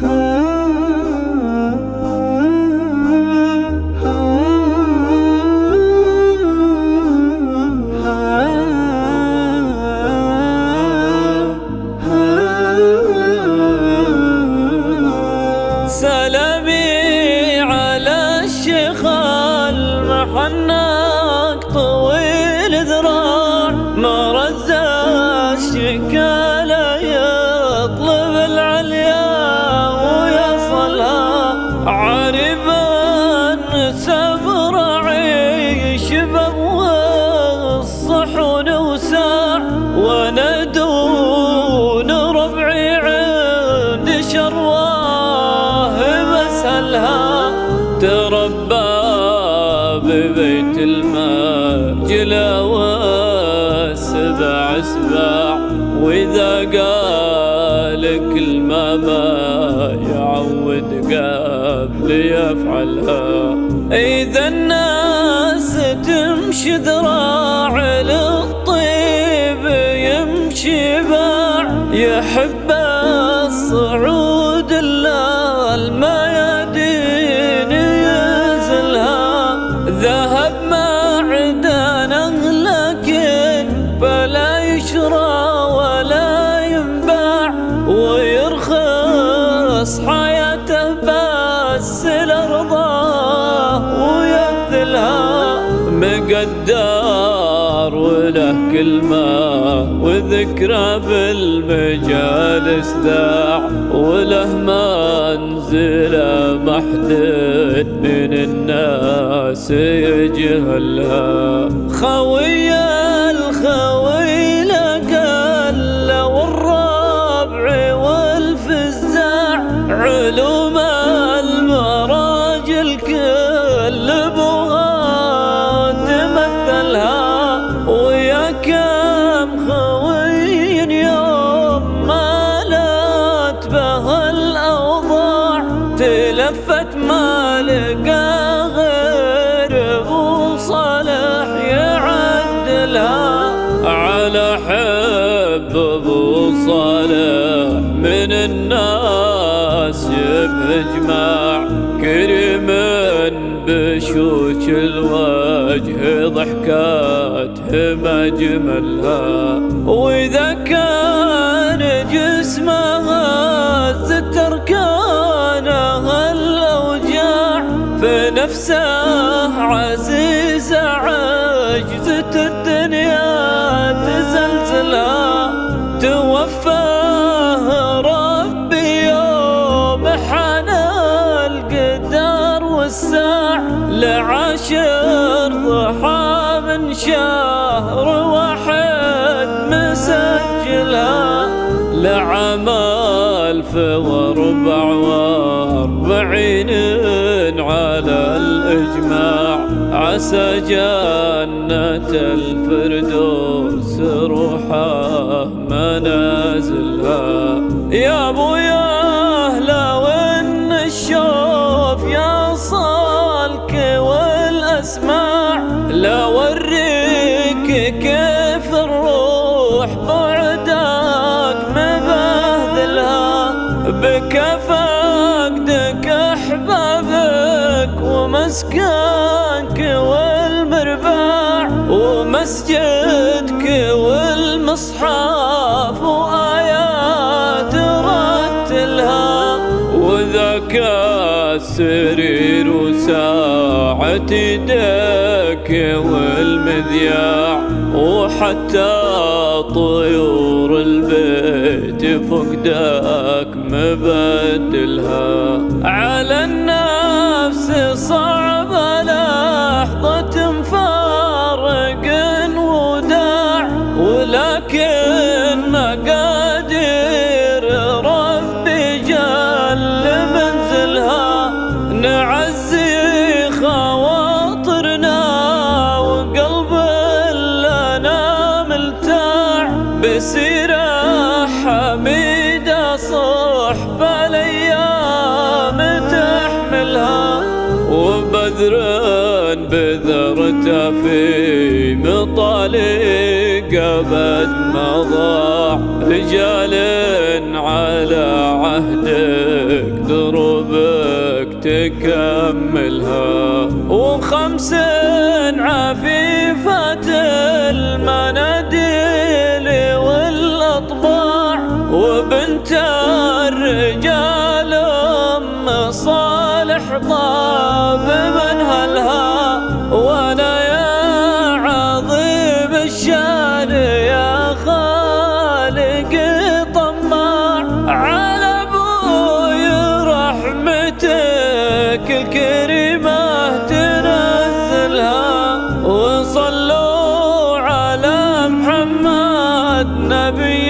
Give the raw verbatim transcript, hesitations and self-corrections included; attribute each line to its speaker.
Speaker 1: سلامي على الشيخ المحنك طويل ذراع، ما رزا الشكالة يطلب العليا ويصلها، عارفا سبر عيش بأبوه الصحن وساع، وانا دون ربعي عند شرواه بسهلها، تربى ببيت المرجلة والسبع سباع، وإذا قال كلمة ما يعود قبل يفعلها، إذا الناس تمشي ذراع للطيب يمشي باع، يحب الصعود إلا الميادين ينزلها، ذهب معدنه لكن فلا يشرى ولا ينباع، ويرخص حياته بس لأرضاه ويبذلها، مقدار وله كلمة وذكرى بالمجالس ذاع، وله منزله محدد من الناس يجهلها، خوي الخوي لقل والربع والفزاع، علوم المراجل كل بها تمثلها، ويا كم خوي يوم مالت به الأوضاع، تلفت ما لقى غير ابو صالح يعدلها، على حب ابو صالح من الناس بإجماع، كريم بشوش الوجه ضحكاته ما جملها، وإذا كان جسمها ست أركانها الأوجاع، فنفسه عزيزة عجزة الدنيا تزلزلها، توفاه ربي يوم حنى القدر والساع، لعشر ضحى من شهر واحد مسجلها، لعام ألف واربع واربعين على الإجماع، عسى جنة الفردوس روحه منازلها، يا ابويا لو ان الشوف يصلك والاسماع، لوريك كيف الروح بعدك مبهذلها، بك فقدك احبابك ومسكنك والمرباع، ومسجدك والمصحف وآيات رتلها، وذاك السرير وساعة يدك والمذياع، وحتى طيور البيت فقدك مبدلها، على النفس صعب لحظة مفارق وداع، ولكن مقادير ربي جل منزلها، نعزي خواطرنا وقلب لنا ملتاع، بسيرة حميدة صحف الأيام تحملها، وبذر بذرته في مطالق أبد ما ضاع، رجال على عهدك يكملها، وخمس عفيفات المناديل والأطباع، وبنت الرجال أم صالح طاب منهلها. وأنا يا عظيم الشان يا خالق طماع، على أبوي رحمتك الكريمة تنزلها، وصلوا على محمد نبي